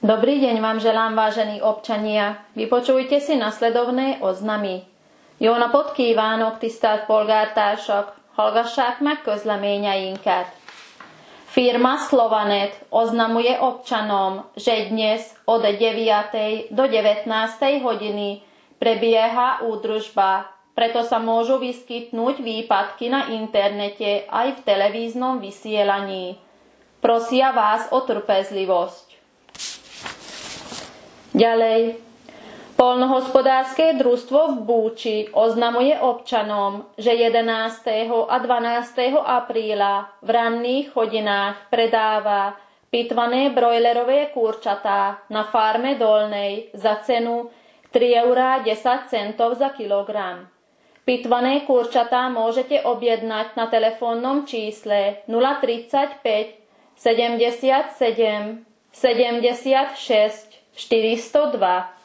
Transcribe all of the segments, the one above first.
Dobrý deň vám želám, vážení občania. Vypočujte si nasledovné oznamy. Jó napot kívánok, tisztelt polgártársak! Hallgassák meg közleményeinket. Firma Slovanet oznamuje občanom, že dnes od 9. do 19. hodiny prebieha údržba, preto sa môžu vyskytnúť výpadky na internete aj v televíznom vysielaní. Prosia vás o trpezlivosť. Ďalej. Poľnohospodárske družstvo v Búči oznamuje občanom, že 11. a 12. apríla v ranných hodinách predáva pitvané brojlerové kurčatá na farme Dolnej za cenu 3,10 € za kilogram. Pitvané kurčatá môžete objednať na telefónnom čísle 035 77 76 402.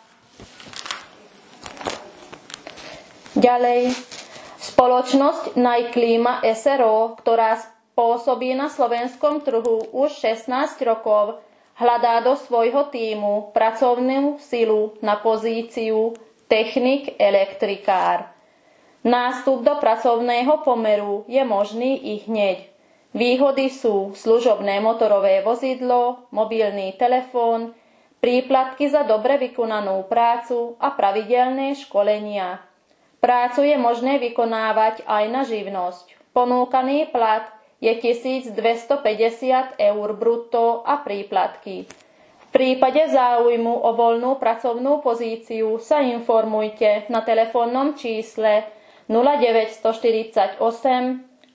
Ďalej, spoločnosť Najklima SRO, ktorá pôsobí na slovenskom trhu už 16 rokov, hľadá do svojho tímu pracovnú silu na pozíciu technik elektrikár. Nástup do pracovného pomeru je možný i hneď. Výhody sú služobné motorové vozidlo, mobilný telefón, príplatky za dobre vykonanú prácu a pravidelné školenia. Prácu je možné vykonávať aj na živnosť. Ponúkaný plat je 1250 € brutto a príplatky. V prípade záujmu o voľnú pracovnú pozíciu sa informujte na telefónnom čísle 0948 004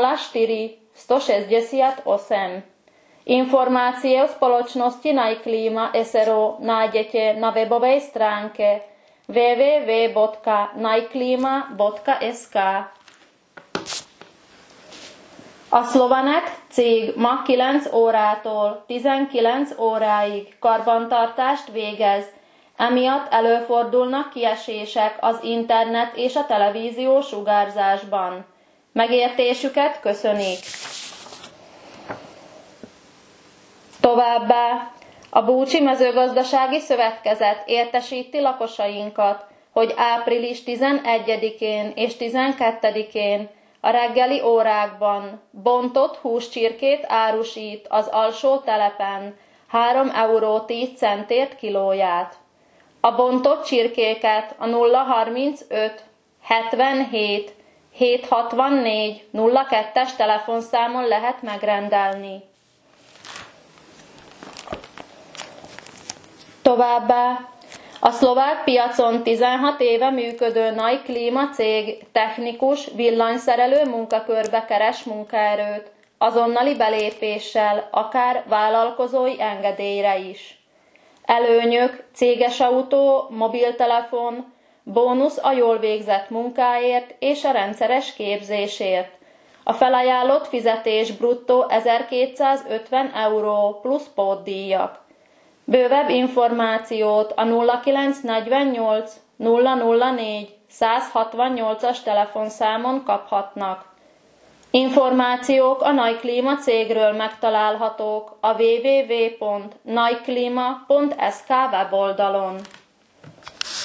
168. Informácie o spoločnosti Najklima SRO nájdete na webovej stránke www.najklima.sk. A Slovanet cég ma 9 órától 19 óráig karbantartást végez, emiatt előfordulnak kiesések az internet és a televízió sugárzásban. Megértésüket köszönik. Továbbá a Búcsi Mezőgazdasági Szövetkezet értesíti lakosainkat, hogy április 11-én és 12-én a reggeli órákban bontott húscsirkét árusít az alsó telepen 3,10 € kilóját. A bontott csirkéket a 035 77 764 02-es telefonszámon lehet megrendelni. Továbbá a szlovák piacon 16 éve működő Najklima cég technikus villanyszerelő munkakörbe keres munkaerőt, azonnali belépéssel, akár vállalkozói engedélyre is. Előnyök, céges autó, mobiltelefon, bónusz a jól végzett munkáért és a rendszeres képzésért. A felajánlott fizetés bruttó 1250 € plusz pótdíjak. Bővebb információt a 0948 004 168-as telefonszámon kaphatnak. Információk a Najklima cégről megtalálhatók a www.najklima.sk weboldalon.